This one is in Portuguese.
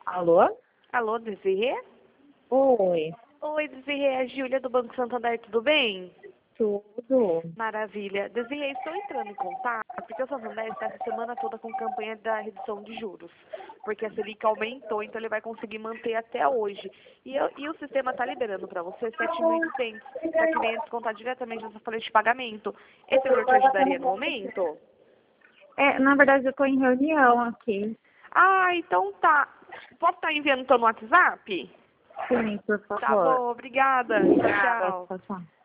Alô? Alô, Desirê? Oi, Oi, Desirê, é a Júlia do Banco Santander, tudo bem? tudo? Maravilha. Desirê, estou entrando em contato porque o Santander está essa semana toda com campanha da redução de juros, porque a Selic aumentou, então ele vai conseguir manter até hoje. E o sistema está liberando para você 7.200 para que venha descontar diretamente nessa folha de pagamento. Esse valor te ajudaria no momento? Na verdade eu tô em reunião aqui. Ah, então tá. Posso estar enviando então no WhatsApp? Sim, por Tá favor. bom, obrigada. Tchau, Obrigada, tchau. tchau, tchau.